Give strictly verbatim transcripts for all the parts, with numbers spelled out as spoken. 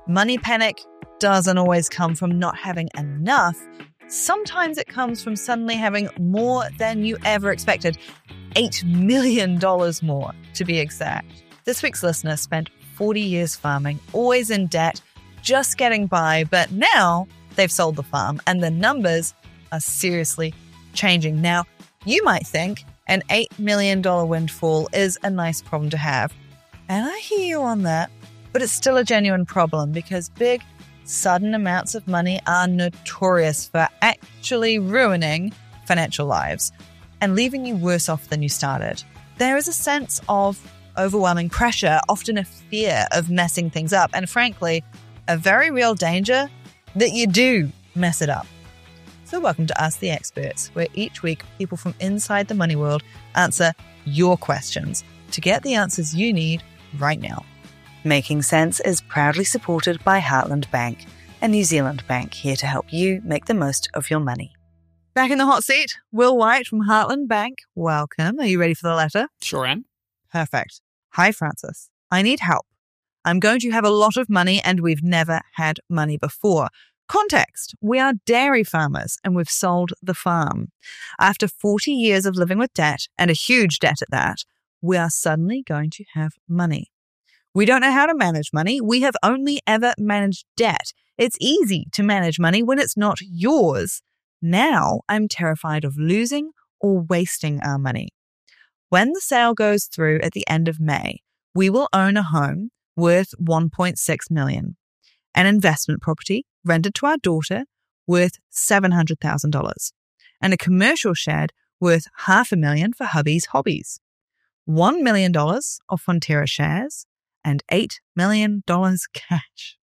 Money panic doesn't always come from not having enough. Sometimes it comes from suddenly having more than you ever expected. eight million dollars more, to be exact. This week's listener spent forty years farming, always in debt, just getting by, but now they've sold the farm and the numbers are seriously changing. Now, you might think an eight million dollars windfall is a nice problem to have. And I hear you on that, but it's still a genuine problem because big, sudden amounts of money are notorious for actually ruining financial lives and leaving you worse off than you started. There is a sense of overwhelming pressure, often a fear of messing things up, and frankly, a very real danger that you do mess it up. So welcome to Ask the Experts, where each week people from inside the money world answer your questions to get the answers you need right now. Making Sense is proudly supported by Heartland Bank, a New Zealand bank here to help you make the most of your money. Back in the hot seat, Will White from Heartland Bank. Welcome. Are you ready for the letter? Sure am. Perfect. Hi, Francis. I need help. I'm going to have a lot of money and we've never had money before. Context. We are dairy farmers and we've sold the farm. After forty years of living with debt, and a huge debt at that, we are suddenly going to have money. We don't know how to manage money. We have only ever managed debt. It's easy to manage money when it's not yours. Now I'm terrified of losing or wasting our money. When the sale goes through at the end of May, we will own a home worth one point six million dollars, an investment property rented to our daughter worth seven hundred thousand dollars, and a commercial shed worth half a million for hubby's hobbies, one million dollars of Fonterra shares, and eight million dollars cash.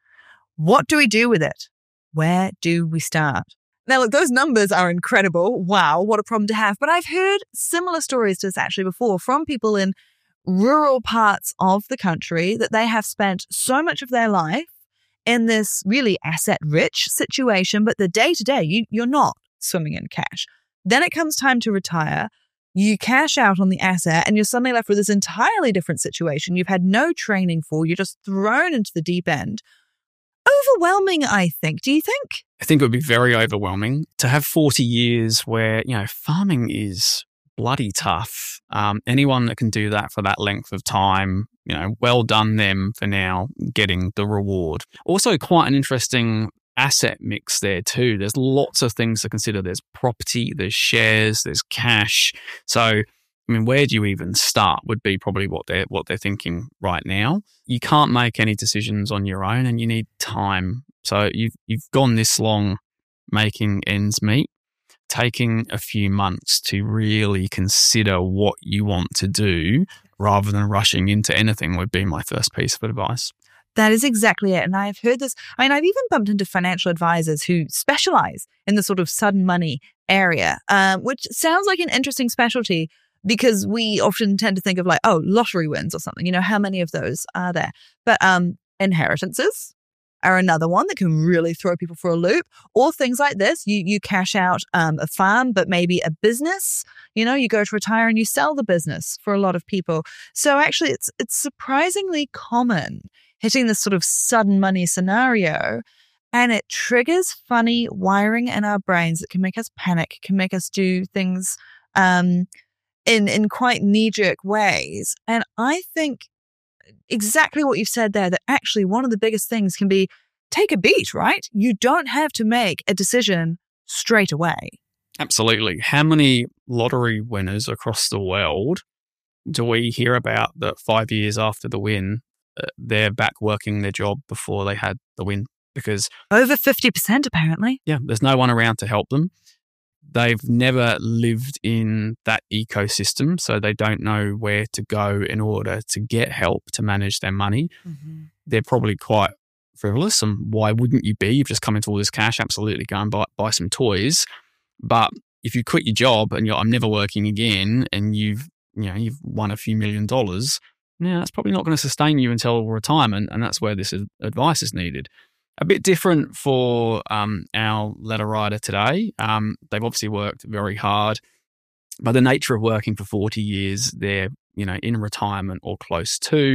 What do we do with it? Where do we start? Now, look, those numbers are incredible. Wow, what a problem to have. But I've heard similar stories to this actually before from people in rural parts of the country that they have spent so much of their life in this really asset-rich situation, but the day-to-day, you, you're not swimming in cash. Then it comes time to retire. You cash out on the asset and you're suddenly left with this entirely different situation you've had no training for. You're just thrown into the deep end. Overwhelming, I think. Do you think? I think it would be very overwhelming to have forty years where, you know, farming is bloody tough. Um, anyone that can do that for that length of time, you know, well done them for now getting the reward. Also quite an interesting asset mix there too. There's lots of things to consider. There's property, there's shares, there's cash. So, I mean, where do you even start would be probably what they're what they're thinking right now. You can't make any decisions on your own and you need time. So you've you've gone this long making ends meet. Taking a few months to really consider what you want to do rather than rushing into anything would be my first piece of advice. That is exactly it. And I've heard this. I mean, I've even bumped into financial advisors who specialize in the sort of sudden money area, um, which sounds like an interesting specialty because we often tend to think of like, oh, lottery wins or something. You know, how many of those are there? But um, inheritances are another one that can really throw people for a loop. Or things like this, you you cash out um, a farm, but maybe a business. You know, you go to retire and you sell the business for a lot of people. So actually, it's it's surprisingly common hitting this sort of sudden money scenario, and it triggers funny wiring in our brains that can make us panic, can make us do things um, in in quite knee-jerk ways. And I think exactly what you've said there, that actually one of the biggest things can be take a beat, right? You don't have to make a decision straight away. Absolutely. How many lottery winners across the world do we hear about that five years after the win, uh, they're back working their job before they had the win? Because over fifty percent apparently. Yeah, there's no one around to help them. They've never lived in that ecosystem, so they don't know where to go in order to get help to manage their money. Mm-hmm. They're probably quite frivolous, and why wouldn't you be? You've just come into all this cash, absolutely go and buy, buy some toys. But if you quit your job and you're, I'm never working again, and you've, you know, you've won a few million dollars, yeah, that's probably not going to sustain you until retirement, and that's where this advice is needed. A bit different for um, our letter writer today. Um, they've obviously worked very hard, but the nature of working for forty years, they're, you know, in retirement or close to.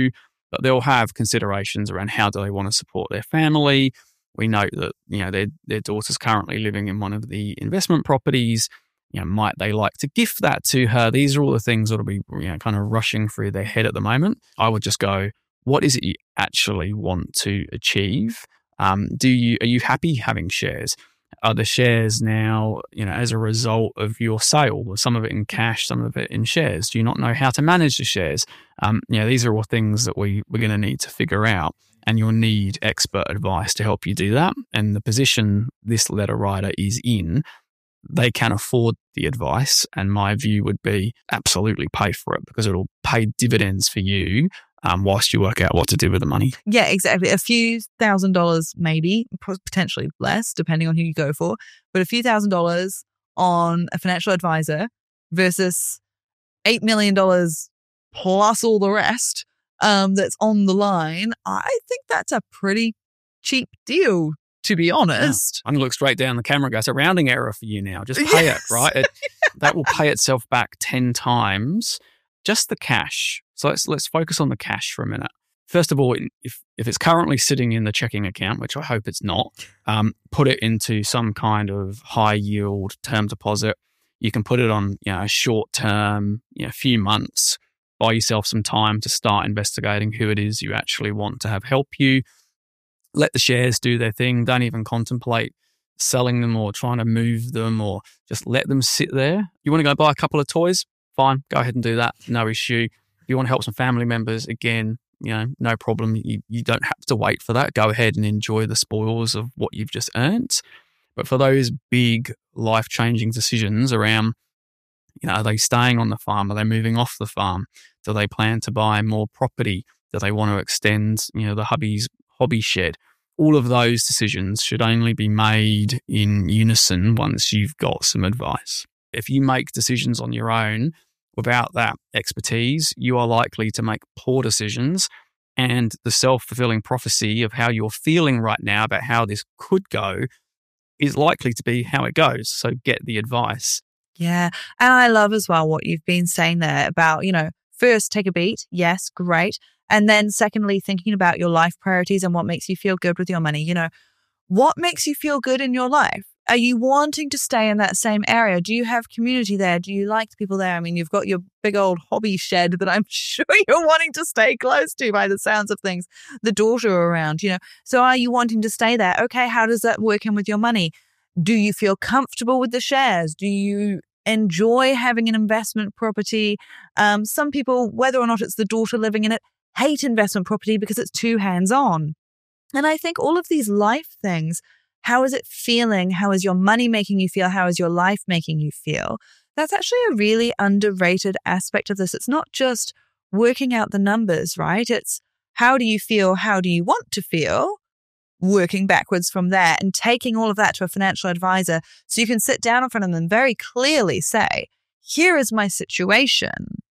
but they'll have considerations around how do they want to support their family. We note that, you know, their their daughter's currently living in one of the investment properties. You know, might they like to gift that to her? These are all the things that will be, you know, kind of rushing through their head at the moment. I would just go, what is it you actually want to achieve? Um, do you are you happy having shares? Are the shares now, you know, as a result of your sale, or some of it in cash, some of it in shares? Do you not know how to manage the shares? Um, you know, these are all things that we, we're going to need to figure out, and you'll need expert advice to help you do that. And the position this letter writer is in, they can afford the advice. And my view would be absolutely pay for it, because it'll pay dividends for you um, whilst you work out what to do with the money. Yeah, exactly. A few thousand dollars, maybe, potentially less, depending on who you go for, but a few thousand dollars on a financial advisor versus eight million dollars plus all the rest um, that's on the line. I think that's a pretty cheap deal, to be honest. Yeah. I'm going to look straight down the camera and go, it's a rounding error for you now. Just pay yes. it, right? It, that will pay itself back ten times. Just the cash. So let's let's focus on the cash for a minute. First of all, if if it's currently sitting in the checking account, which I hope it's not, um, put it into some kind of high yield term deposit. You can put it on, you know, a short term, you know, a few months. Buy yourself some time to start investigating who it is you actually want to have help you. Let the shares do their thing. Don't even contemplate selling them or trying to move them, or just let them sit there. You want to go buy a couple of toys? Fine, go ahead and do that. No issue. If you want to help some family members, again, you know, no problem. You, you don't have to wait for that. Go ahead and enjoy the spoils of what you've just earned. But for those big life-changing decisions around, you know, are they staying on the farm? Are they moving off the farm? Do they plan to buy more property? Do they want to extend, you know, the hubby's hobby shed? All of those decisions should only be made in unison once you've got some advice. If you make decisions on your own without that expertise, you are likely to make poor decisions, and the self-fulfilling prophecy of how you're feeling right now about how this could go is likely to be how it goes. So get the advice. Yeah. And I love as well what you've been saying there about, you know, first take a beat. Yes, great. And then secondly, thinking about your life priorities and what makes you feel good with your money. You know, what makes you feel good in your life? Are you wanting to stay in that same area? Do you have community there? Do you like the people there? I mean, you've got your big old hobby shed that I'm sure you're wanting to stay close to by the sounds of things, the daughter around, you know. So are you wanting to stay there? Okay, how does that work in with your money? Do you feel comfortable with the shares? Do you enjoy having an investment property? Um, some people, whether or not it's the daughter living in it, hate investment property because it's too hands-on. And I think all of these life things, how is it feeling? How is your money making you feel? How is your life making you feel? That's actually a really underrated aspect of this. It's not just working out the numbers, right? It's how do you feel? How do you want to feel? Working backwards from there and taking all of that to a financial advisor so you can sit down in front of them and very clearly say, here is my situation.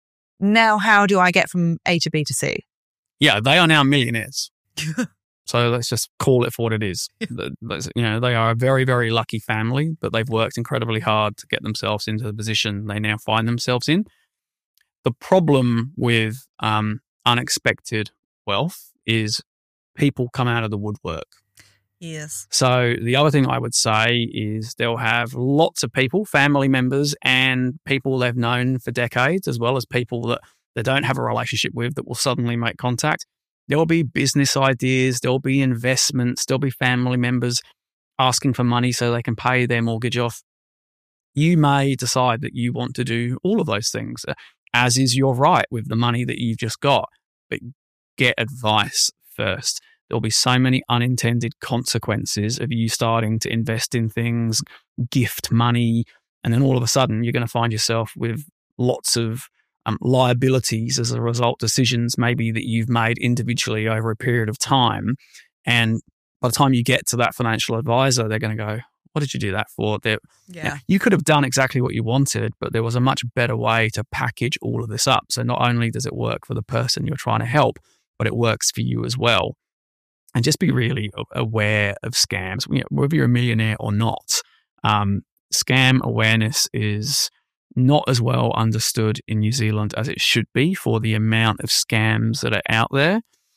Now, how do I get from A to B to C? Yeah, they are now millionaires. So let's just call it for what it is. You know, they are a very, very lucky family, but they've worked incredibly hard to get themselves into the position they now find themselves in. The problem with um, unexpected wealth is people come out of the woodwork. Yes. So the other thing I would say is they'll have lots of people, family members and people they've known for decades, as well as people that they don't have a relationship with that will suddenly make contact. There'll be business ideas, there'll be investments, there'll be family members asking for money so they can pay their mortgage off. You may decide that you want to do all of those things, as is your right with the money that you've just got. But get advice first. There'll be so many unintended consequences of you starting to invest in things, gift money, and then all of a sudden you're going to find yourself with lots of um, liabilities as a result of decisions maybe that you've made individually over a period of time. And by the time you get to that financial advisor, they're going to go, what did you do that for? Yeah. Now, you could have done exactly what you wanted, but there was a much better way to package all of this up. So not only does it work for the person you're trying to help, but it works for you as well. And just be really aware of scams, you know, whether you're a millionaire or not. Um, scam awareness is not as well understood in New Zealand as it should be for the amount of scams that are out there.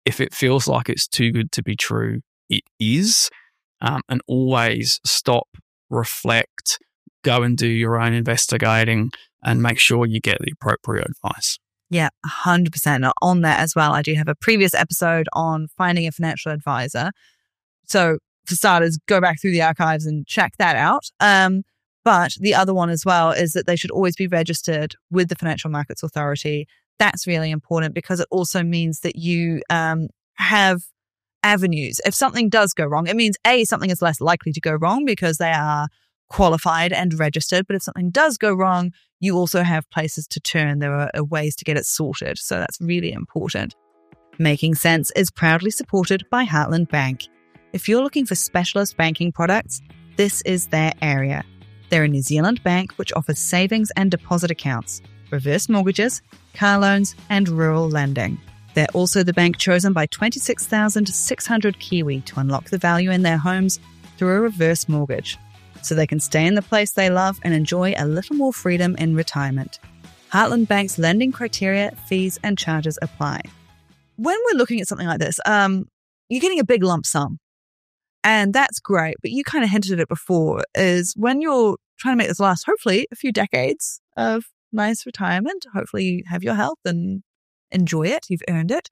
If it feels like it's too good to be true, it is. Um, and always stop, reflect, go and do your own investigating, and make sure you get the appropriate advice. Yeah, one hundred percent. On that as well, I do have a previous episode on finding a financial advisor. So for starters, go back through the archives and check that out. Um, but the other one as well is that they should always be registered with the Financial Markets Authority. That's really important because it also means that you um, have avenues. If something does go wrong, it means A, something is less likely to go wrong because they are qualified and registered. But if something does go wrong, you also have places to turn. There are, are ways to get it sorted. So that's really important. Making Sense is proudly supported by Heartland Bank. If you're looking for specialist banking products, this is their area. They're a New Zealand bank which offers savings and deposit accounts, reverse mortgages, car loans, and rural lending. They're also the bank chosen by twenty-six thousand six hundred Kiwi to unlock the value in their homes through a reverse mortgage, so they can stay in the place they love and enjoy a little more freedom in retirement. Heartland Bank's lending criteria, fees, and charges apply. When we're looking at something like this, um, you're getting a big lump sum. And that's great, but you kind of hinted at it before, is when you're trying to make this last, hopefully, a few decades of nice retirement, hopefully you have your health and enjoy it, you've earned it,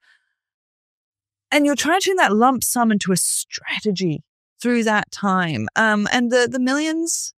and you're trying to turn that lump sum into a strategy through that time. Um, and the, the millions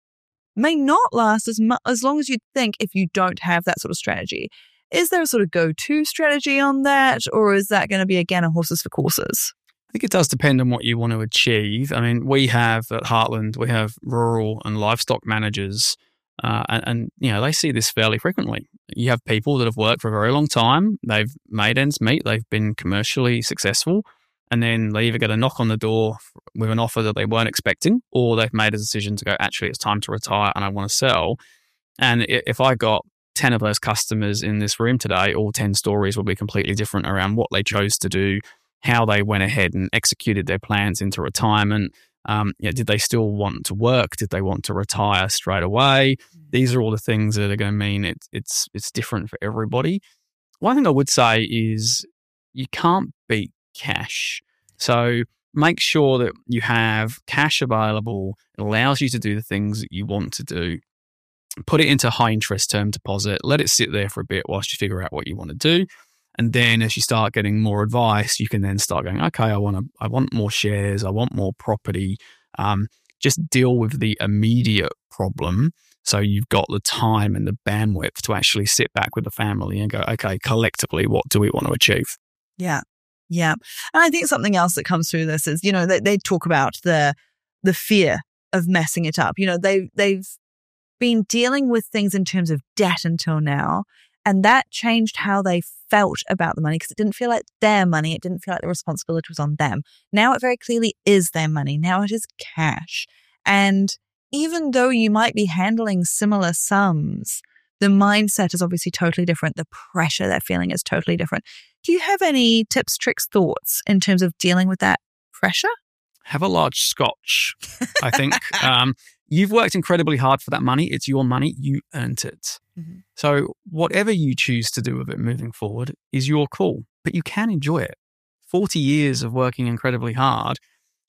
may not last as much, as long as you'd think if you don't have that sort of strategy. Is there a sort of go-to strategy on that, or is that going to be, again, a horses for courses? I think it does depend on what you want to achieve. I mean, we have at Heartland, we have rural and livestock managers, uh, and, and, you know, they see this fairly frequently. You have people that have worked for a very long time. They've made ends meet. They've been commercially successful. And then they either get a knock on the door with an offer that they weren't expecting, or they've made a decision to go, actually, it's time to retire and I want to sell. And if I got ten of those customers in this room today, all ten stories will be completely different around what they chose to do, how they went ahead and executed their plans into retirement. Um, yeah, did they still want to work? Did they want to retire straight away? These are all the things that are going to mean it's it's it's different for everybody. One thing I would say is you can't beat cash. So make sure that you have cash available. It allows you to do the things that you want to do. Put it into high interest term deposit. Let it sit there for a bit whilst you figure out what you want to do. And then as you start getting more advice, you can then start going, okay, I want to, I want more shares. I want more property. Um, just deal with the immediate problem. So you've got the time and the bandwidth to actually sit back with the family and go, okay, collectively, what do we want to achieve? Yeah. Yeah. And I think something else that comes through this is, you know, they, they talk about the, the fear of messing it up. You know, they, they've been dealing with things in terms of debt until now. And that changed how they felt about the money because it didn't feel like their money. It didn't feel like the responsibility was on them. Now it very clearly is their money. Now it is cash. And even though you might be handling similar sums, the mindset is obviously totally different. The pressure they're feeling is totally different. Do you have any tips, tricks, thoughts in terms of dealing with that pressure? Have a large scotch, I think. um, you've worked incredibly hard for that money. It's your money. You earned it. Mm-hmm. So whatever you choose to do with it moving forward is your call, but you can enjoy it. forty years of working incredibly hard.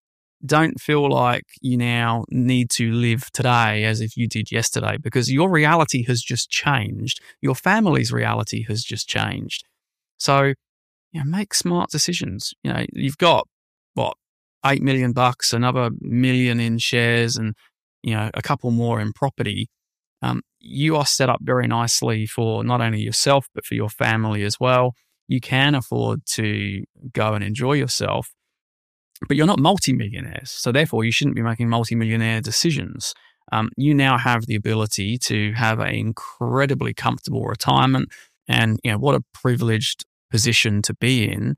Don't feel like you now need to live today as if you did yesterday because your reality has just changed. Your family's reality has just changed. So, you know, make smart decisions. You know, you've got, what, eight million bucks, another million in shares and, you know, a couple more in property. Um, you are set up very nicely for not only yourself, but for your family as well. You can afford to go and enjoy yourself, but you're not multimillionaires. So therefore, you shouldn't be making multimillionaire decisions. Um, you now have the ability to have an incredibly comfortable retirement. And, you know, what a privileged position to be in.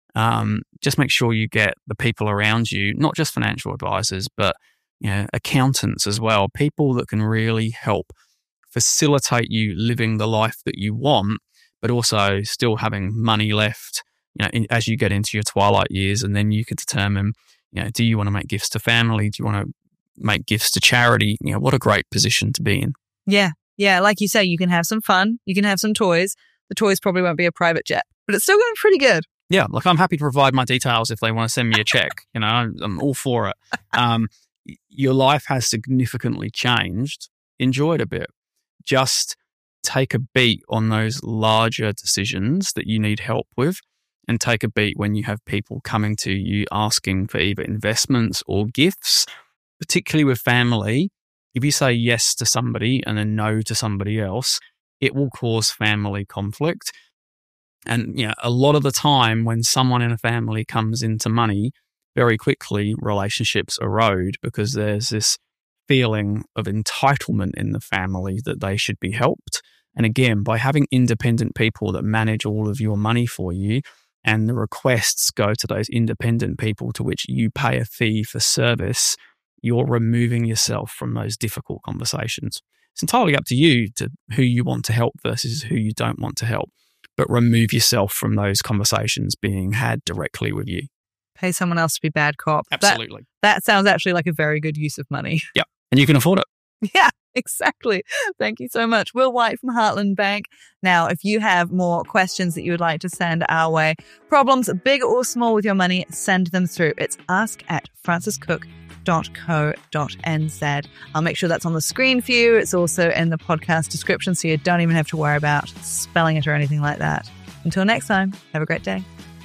Um, just make sure you get the people around you, not just financial advisors, but, you know, accountants as well, people that can really help facilitate you living the life that you want, but also still having money left, you know, in, as you get into your twilight years. And then you could determine, you know, do you want to make gifts to family? Do you want to make gifts to charity? You know, what a great position to be in. Yeah. Yeah. Like you say, you can have some fun. You can have some toys. The toys probably won't be a private jet, but it's still going pretty good. Yeah, like I'm happy to provide my details if they want to send me a check. You know, I'm, I'm all for it. Um, your life has significantly changed. Enjoy it a bit. Just take a beat on those larger decisions that you need help with, and take a beat when you have people coming to you asking for either investments or gifts, particularly with family. If you say yes to somebody and then no to somebody else, it will cause family conflict. And you know, a lot of the time when someone in a family comes into money, very quickly relationships erode because there's this feeling of entitlement in the family that they should be helped. And again, by having independent people that manage all of your money for you, and the requests go to those independent people to which you pay a fee for service, you're removing yourself from those difficult conversations. It's entirely up to you to who you want to help versus who you don't want to help, but remove yourself from those conversations being had directly with you. Pay someone else to be bad cop. Absolutely. That, that sounds actually like a very good use of money. Yep. And you can afford it. Yeah, exactly. Thank you so much. Will White from Heartland Bank. Now, if you have more questions that you would like to send our way, problems big or small with your money, send them through. It's ask at francis cook dot co dot n z. I'll make sure that's on the screen for you. It's also in the podcast description, so you don't even have to worry about spelling it or anything like that. Until next time, have a great day.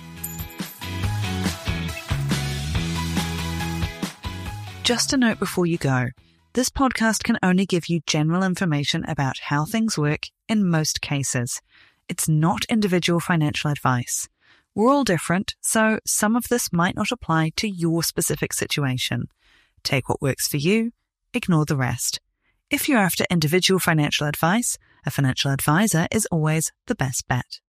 Just a note before you go. This podcast can only give you general information about how things work in most cases. It's not individual financial advice. We're all different, so some of this might not apply to your specific situation. Take what works for you, ignore the rest. If you're after individual financial advice, a financial advisor is always the best bet.